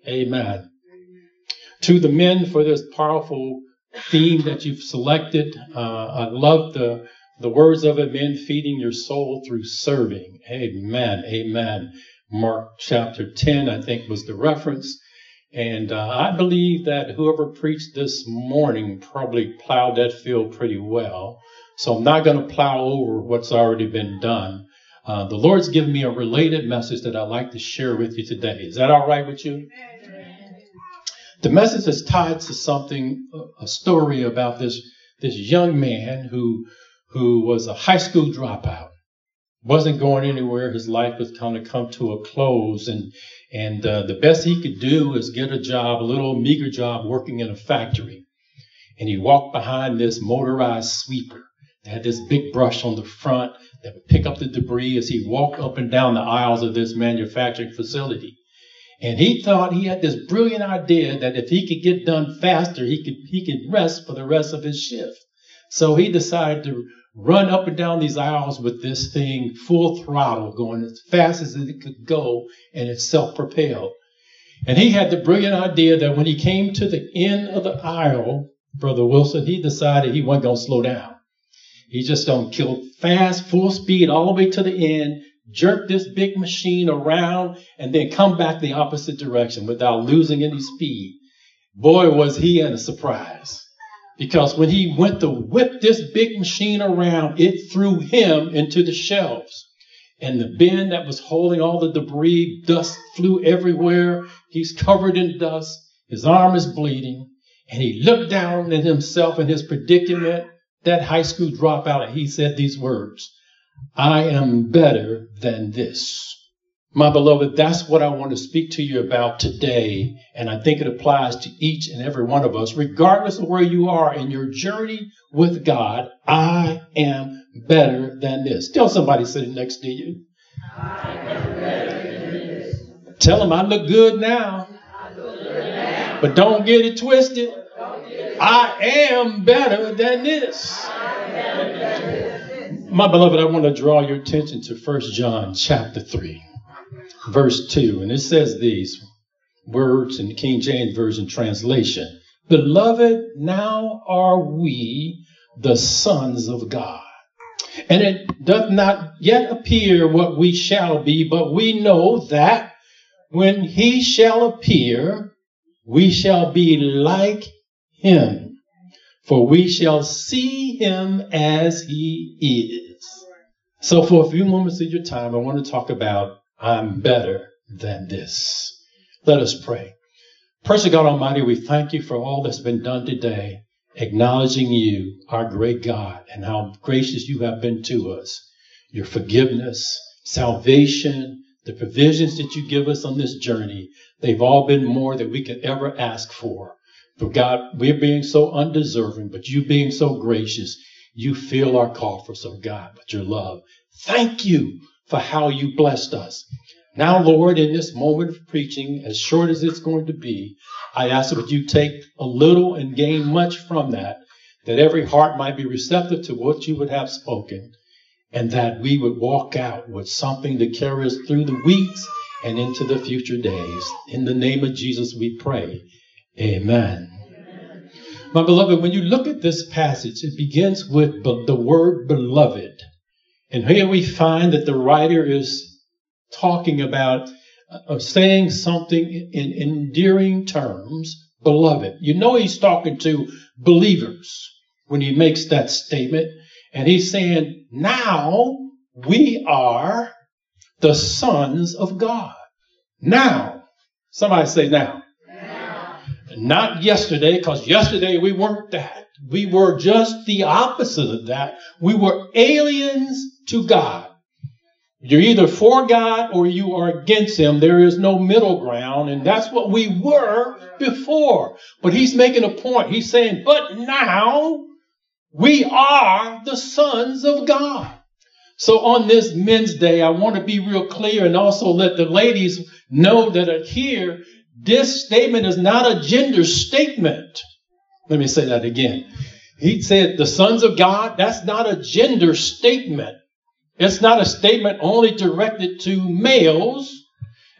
Amen. To the men for this powerful theme that you've selected. I love the words of it, men feeding your soul through serving. Amen. Amen. Mark chapter 10, I think, was the reference. And I believe that whoever preached this morning probably plowed that field pretty well. So I'm not going to plow over what's already been done. The Lord's given me a related message that I'd like to share with you today. Is that all right with you? The message is tied to something, a story about this young man who was a high school dropout, wasn't going anywhere. His life was kind of come to a close, and the best he could do is get a job, a little meager job, working in a factory. And he walked behind this motorized sweeper. They had this big brush on the front that would pick up the debris as he walked up and down the aisles of this manufacturing facility. And he thought he had this brilliant idea that if he could get done faster, he could rest for the rest of his shift. So he decided to run up and down these aisles with this thing full throttle, going as fast as it could go, and it's self-propelled. And he had the brilliant idea that when he came to the end of the aisle, Brother Wilson, he decided he wasn't going to slow down. He's just going to kill fast, full speed, all the way to the end, jerk this big machine around, and then come back the opposite direction without losing any speed. Boy, was he in a surprise. Because when he went to whip this big machine around, it threw him into the shelves. And the bin that was holding all the debris, dust flew everywhere. He's covered in dust. His arm is bleeding. And he looked down at himself in his predicament, that high school dropout, and he said these words, "I am better than this." My beloved, that's what I want to speak to you about today. And I think it applies to each and every one of us, regardless of where you are in your journey with God. I am better than this. Tell somebody sitting next to you. I am better than this. Tell them I look good now. But don't get it twisted. I am better than this. My beloved, I want to draw your attention to 1 John chapter 3, verse 2. And it says these words in the King James Version translation. Beloved, now are we the sons of God. And it doth not yet appear what we shall be, but we know that when he shall appear, we shall be like him, for we shall see him as he is. So for a few moments of your time, I want to talk about I'm better than this. Let us pray. Precious God Almighty, we thank you for all that's been done today, acknowledging you, our great God, and how gracious you have been to us. Your forgiveness, salvation, the provisions that you give us on this journey, they've all been more than we could ever ask for. For God, we're being so undeserving, but you being so gracious, you fill our coffers, oh God, with your love. Thank you for how you blessed us. Now, Lord, in this moment of preaching, as short as it's going to be, I ask that you take a little and gain much from that every heart might be receptive to what you would have spoken, and that we would walk out with something to carry us through the weeks and into the future days. In the name of Jesus, we pray. Amen. My beloved, when you look at this passage, it begins with the word beloved. And here we find that the writer is talking about saying something in endearing terms, beloved. You know he's talking to believers when he makes that statement. And he's saying, now we are the sons of God. Now. Somebody say now. Not yesterday, because yesterday we weren't that. We were just the opposite of that. We were aliens to God. You're either for God or you are against him. There is no middle ground, and that's what we were before. But he's making a point. He's saying, but now we are the sons of God. So on this Men's Day, I want to be real clear and also let the ladies know that are here, this statement is not a gender statement. Let me say that again. He said the sons of God, that's not a gender statement. It's not a statement only directed to males.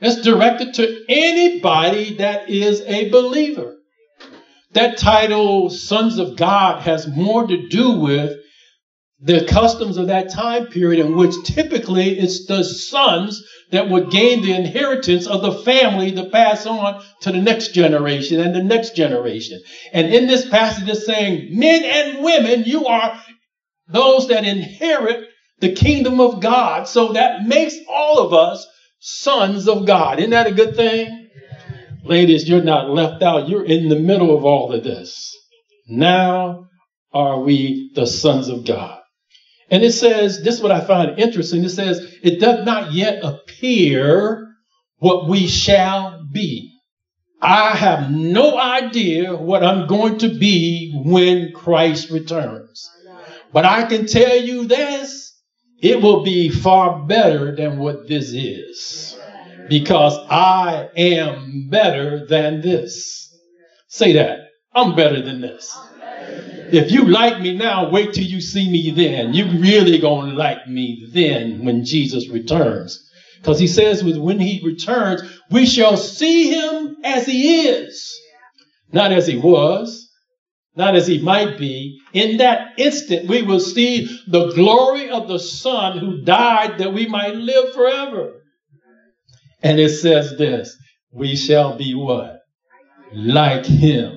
It's directed to anybody that is a believer. That title, Sons of God, has more to do with the customs of that time period, in which typically it's the sons that would gain the inheritance of the family to pass on to the next generation and the next generation. And in this passage, it's saying, men and women, you are those that inherit the kingdom of God. So that makes all of us sons of God. Isn't that a good thing? Ladies, you're not left out. You're in the middle of all of this. Now are we the sons of God. And it says, this is what I find interesting. It says, it does not yet appear what we shall be. I have no idea what I'm going to be when Christ returns. But I can tell you this, it will be far better than what this is. Because I am better than this. Say that. I'm better than this. If you like me now, wait till you see me then. You really gonna like me then when Jesus returns. Because he says when he returns, we shall see him as he is. Not as he was, not as he might be. In that instant, we will see the glory of the Son who died that we might live forever. And it says this, we shall be what? Like him.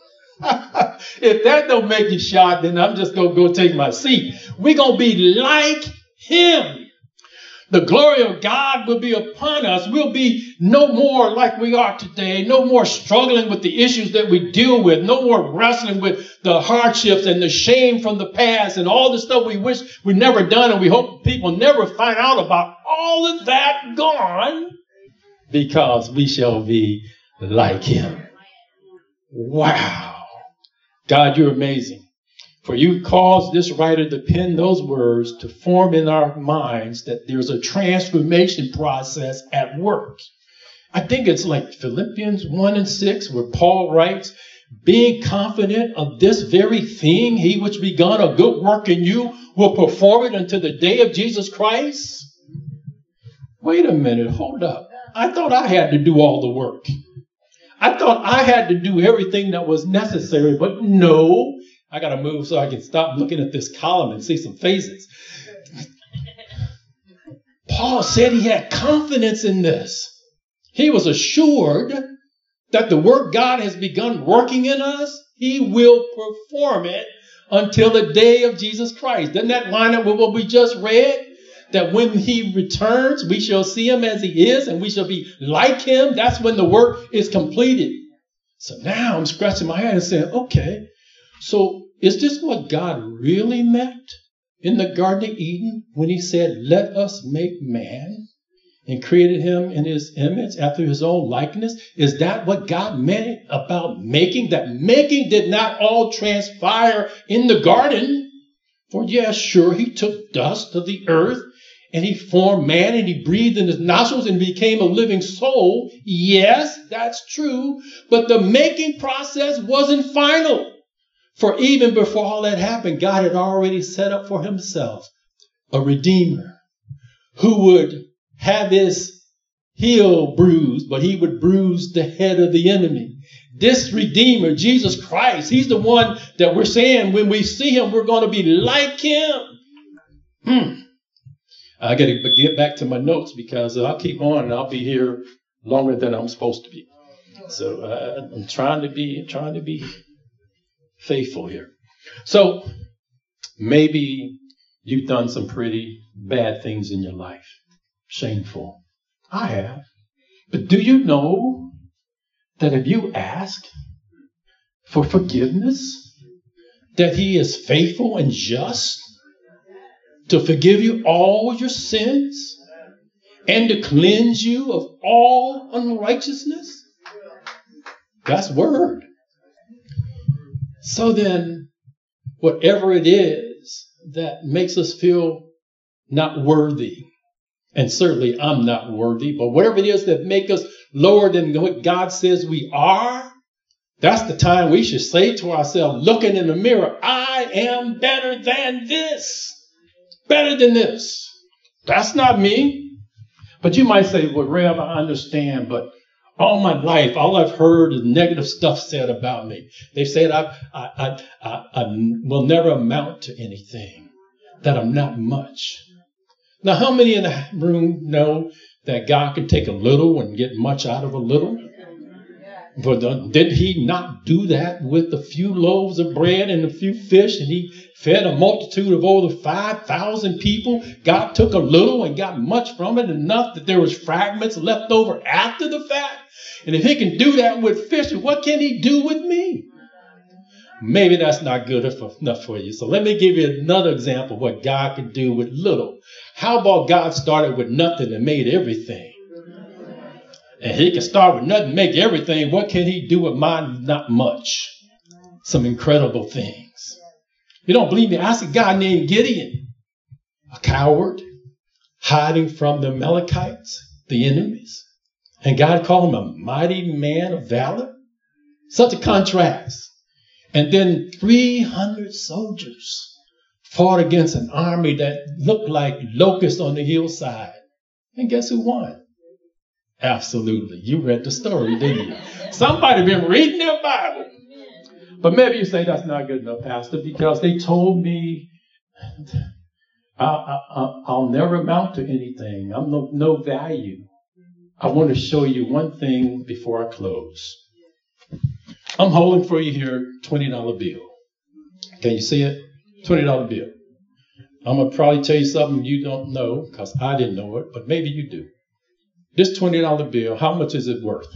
If that don't make you shocked, then I'm just going to go take my seat. We're going to be like him. The glory of God will be upon us. We'll be no more like we are today. No more struggling with the issues that we deal with. No more wrestling with the hardships and the shame from the past and all the stuff we wish we'd never done and we hope people never find out about. All of that gone because we shall be like him. Wow. God, you're amazing. For you caused this writer to pen those words to form in our minds that there's a transformation process at work. I think it's like Philippians 1:6, where Paul writes, being confident of this very thing, he which begun a good work in you will perform it until the day of Jesus Christ. Wait a minute, hold up. I thought I had to do all the work. I thought I had to do everything that was necessary, but no. I got to move so I can stop looking at this column and see some faces. Paul said he had confidence in this. He was assured that the work God has begun working in us, he will perform it until the day of Jesus Christ. Doesn't that line up with what we just read? That when he returns, we shall see him as he is and we shall be like him. That's when the work is completed. So now I'm scratching my head and saying, okay, so is this what God really meant in the Garden of Eden when he said, let us make man and created him in his image after his own likeness? Is that what God meant about making? That making did not all transpire in the garden. For yes, sure, he took dust of the earth and he formed man and he breathed in his nostrils and became a living soul. Yes, that's true. But the making process wasn't final. For even before all that happened, God had already set up for himself a redeemer who would have his heel bruised, but he would bruise the head of the enemy. This redeemer, Jesus Christ, he's the one that we're saying when we see him, we're going to be like him. I got to get back to my notes because I'll keep on and I'll be here longer than I'm supposed to be. So I'm trying to be faithful here. So maybe you've done some pretty bad things in your life. Shameful. I have. But do you know that if you ask for forgiveness, that he is faithful and just to forgive you all your sins and to cleanse you of all unrighteousness? That's word. So then, whatever it is that makes us feel not worthy, and certainly I'm not worthy, but whatever it is that makes us lower than what God says we are, that's the time we should say to ourselves, looking in the mirror, I am better than this. Better than this. That's not me. But you might say, well, Rev, I understand, but all my life, all I've heard is negative stuff said about me. They said I will never amount to anything, that I'm not much. Now, how many in the room know that God can take a little and get much out of a little? But did he not do that with a few loaves of bread and a few fish? And he fed a multitude of over 5,000 people. God took a little and got much from it, enough that there was fragments left over after the fact. And if he can do that with fish, what can he do with me? Maybe that's not good enough for you. So let me give you another example of what God can do with little. How about God started with nothing and made everything? And he can start with nothing, make everything. What can he do with mine? Not much. Some incredible things. You don't believe me? Ask a guy named Gideon, a coward, hiding from the Amalekites, the enemies. And God called him a mighty man of valor. Such a contrast. And then 300 soldiers fought against an army that looked like locusts on the hillside. And guess who won? Absolutely. You read the story, didn't you? Somebody been reading their Bible. But maybe you say that's not good enough, Pastor, because they told me I'll never amount to anything. I'm no value. I want to show you one thing before I close. I'm holding for you here $20 bill. Can you see it? $20 bill. I'm going to probably tell you something you don't know because I didn't know it, but maybe you do. This $20 bill, how much is it worth?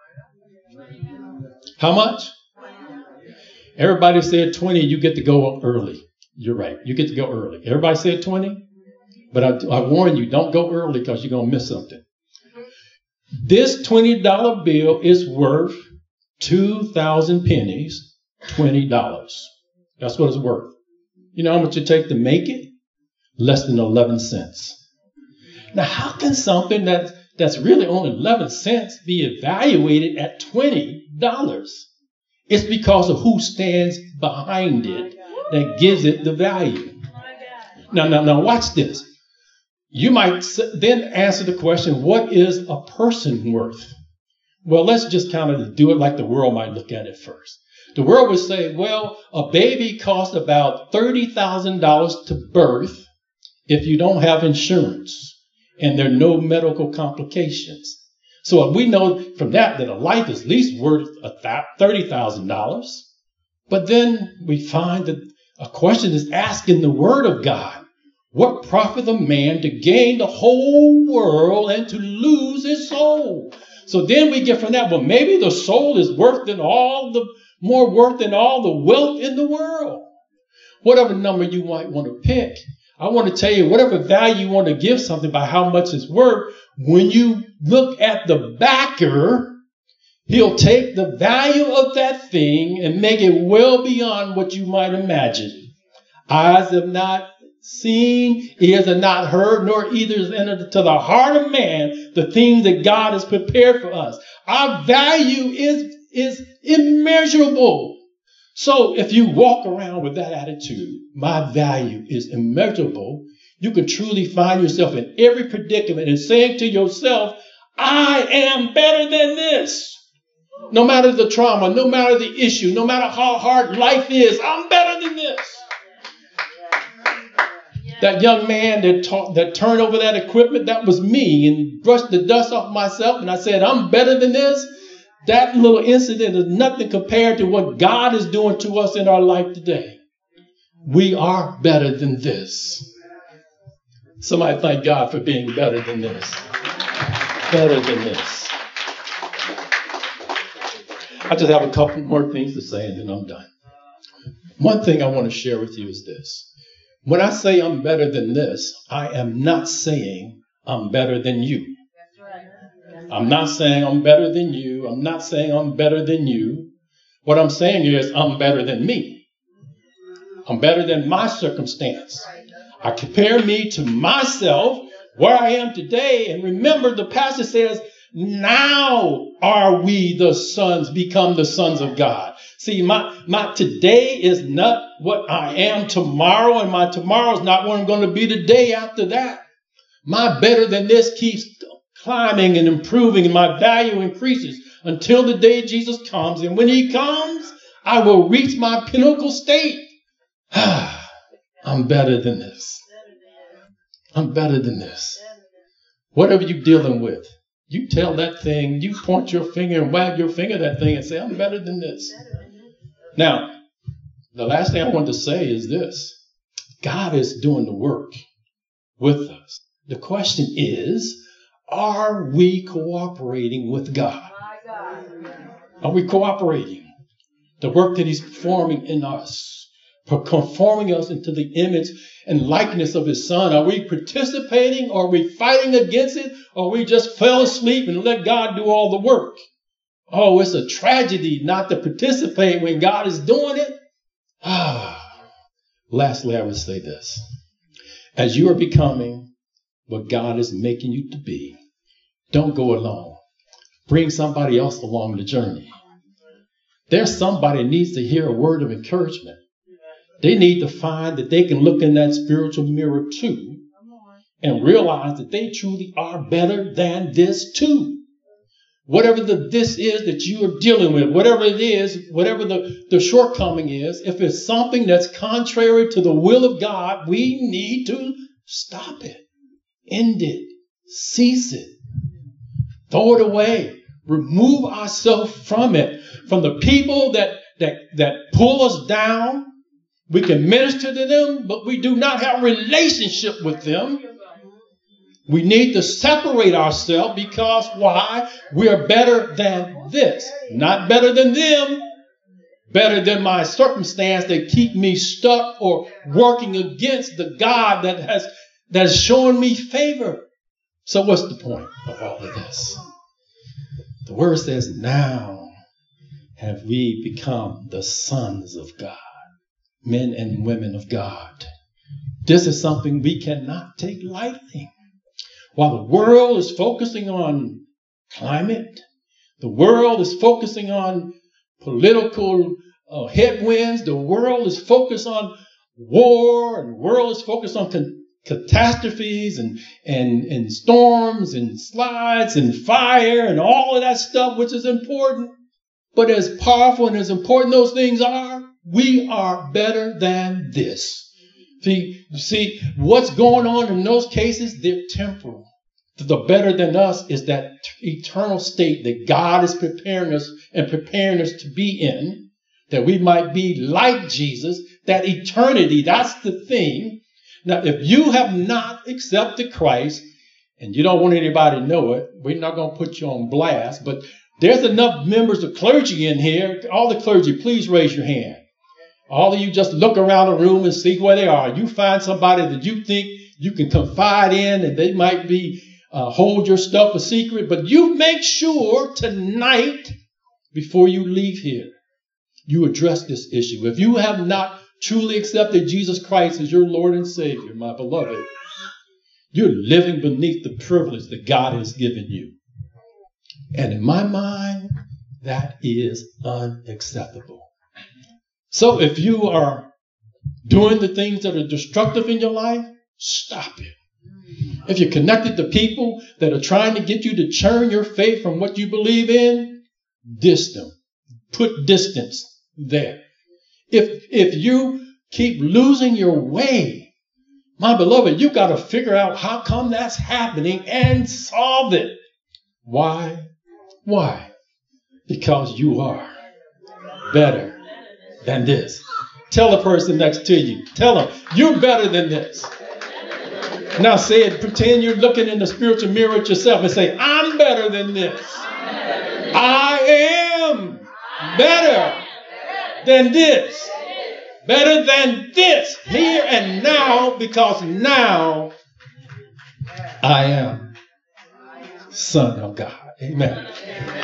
How much? Everybody said 20, you get to go early. You're right. You get to go early. Everybody said 20? But I warn you, don't go early because you're going to miss something. This $20 bill is worth 2,000 pennies, $20. That's what it's worth. You know how much it takes to make it? Less than 11 cents. Now, how can something that's really only 11 cents be evaluated at $20? It's because of who stands behind it that gives it the value. Now, watch this. You might then answer the question, what is a person worth? Well, let's just kind of do it like the world might look at it first. The world would say, well, a baby costs about $30,000 to birth if you don't have insurance and there are no medical complications. So we know from that a life is at least worth $30,000. But then we find that a question is asked in the Word of God. What profit a man to gain the whole world and to lose his soul? So then we get from that, well, maybe the soul is more worth than all the wealth in the world. Whatever number you might want to pick. I want to tell you, whatever value you want to give something by how much it's worth, when you look at the backer, he'll take the value of that thing and make it well beyond what you might imagine. Eyes have not seen, ears have not heard, nor either has entered to the heart of man the things that God has prepared for us. Our value is immeasurable. So if you walk around with that attitude, my value is immeasurable, you can truly find yourself in every predicament and saying to yourself, I am better than this. No matter the trauma, no matter the issue, no matter how hard life is, I'm better than this. That young man that turned over that equipment, that was me, and brushed the dust off myself, and I said, I'm better than this. That little incident is nothing compared to what God is doing to us in our life today. We are better than this. Somebody thank God for being better than this. Better than this. I just have a couple more things to say and then I'm done. One thing I want to share with you is this. When I say I'm better than this, I am not saying I'm better than you. I'm not saying I'm better than you. I'm not saying I'm better than you. What I'm saying is I'm better than me. I'm better than my circumstance. I compare me to myself, where I am today, and remember the passage says, now are we the sons, become the sons of God. See, my today is not what I am tomorrow, and my tomorrow is not what I'm going to be the day after that. My better than this keeps climbing and improving, and my value increases until the day Jesus comes. And when he comes, I will reach my pinnacle state. I'm better than this. I'm better than this. Whatever you're dealing with, you tell that thing, you point your finger and wag your finger at that thing and say, I'm better than this. Now, the last thing I want to say is this. God is doing the work with us. The question is, are we cooperating with God? Are we cooperating? The work that he's performing in us, conforming us into the image and likeness of his son. Are we participating? Or are we fighting against it? Or we just fell asleep and let God do all the work? Oh, it's a tragedy not to participate when God is doing it. Lastly, I would say this. As you are becoming what God is making you to be, don't go alone. Bring somebody else along the journey. There's somebody that needs to hear a word of encouragement. They need to find that they can look in that spiritual mirror too and realize that they truly are better than this too. Whatever this is that you are dealing with, whatever it is, whatever the shortcoming is, if it's something that's contrary to the will of God, we need to stop it, end it, cease it, throw it away, remove ourselves from it, from the people that pull us down. We can minister to them, but we do not have a relationship with them. We need to separate ourselves because why? We are better than this. Not better than them. Better than my circumstance that keep me stuck or working against the God that's showing me favor. So what's the point of all of this? The word says, now have we become the sons of God, men and women of God. This is something we cannot take lightly. While the world is focusing on climate, the world is focusing on political headwinds, the world is focused on war, and the world is focused on catastrophes and storms and slides and fire and all of that stuff, which is important. But as powerful and as important those things are, we are better than this. See, what's going on in those cases, they're temporal. The better than us is that eternal state that God is preparing us to be in, that we might be like Jesus, that eternity, that's the thing. Now, if you have not accepted Christ, and you don't want anybody to know it, we're not going to put you on blast, but there's enough members of clergy in here. All the clergy, please raise your hand. All of you just look around the room and see where they are. You find somebody that you think you can confide in and they might be hold your stuff a secret, but you make sure tonight before you leave here, you address this issue. If you have not truly accepted Jesus Christ as your Lord and Savior, my beloved, you're living beneath the privilege that God has given you. And in my mind, that is unacceptable. So if you are doing the things that are destructive in your life, stop it. If you're connected to people that are trying to get you to turn your faith from what you believe in, diss them. Put distance there. If you keep losing your way, my beloved, you got to figure out how come that's happening and solve it. Why? Why? Because you are better than this. Tell the person next to you. Tell them, you're better than this. Now say it, pretend you're looking in the spiritual mirror at yourself and say, I'm better than this. I am better than this. Better than this. Here and now, because now I am Son of God. Amen.